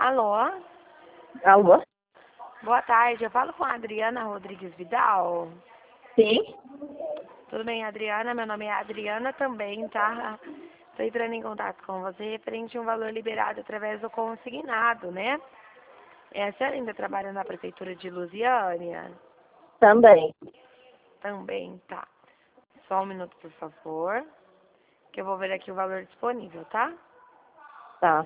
Alô? Alô? Boa tarde, eu falo com a Adriana Rodrigues Vidal. Sim. Tudo bem, Adriana? Meu nome é Adriana também, tá? Estou entrando em contato com você referente a um valor liberado através do consignado, né? A senhora ainda trabalha na Prefeitura de Lusiânia? Também. Também, tá. Só um minuto, por favor, que eu vou ver aqui o valor disponível, tá? Tá.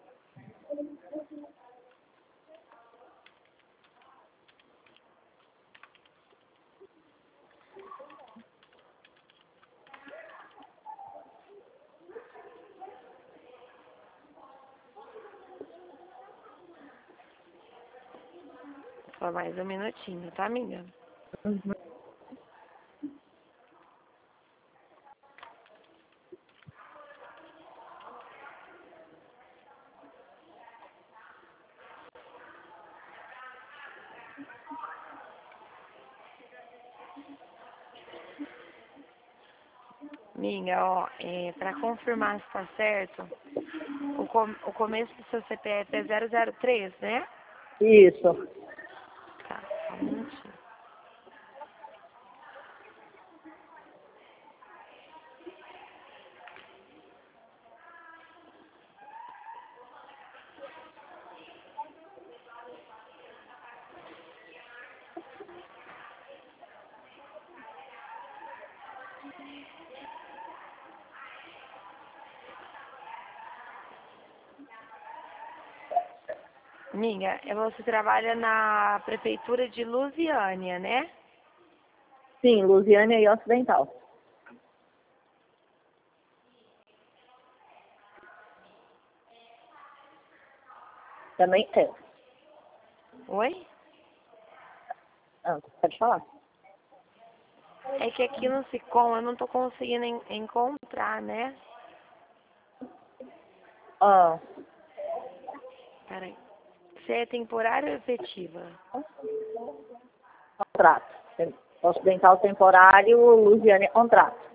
Só mais um minutinho, tá, amiga? Uhum. Amiga, ó, para confirmar se tá certo, o começo do seu CPF é 003, né? Isso. Tá, só um minutinho. Amiga, você trabalha na Prefeitura de Lusiânia, né? Sim, Lusiânia e Ocidental. Também é. Oi? Pode falar. É que aqui no Sicom eu não tô conseguindo encontrar, né? Ah, Peraí. Se é temporária ou efetiva? contrato. Ocidental temporário, Lusiânia contrato.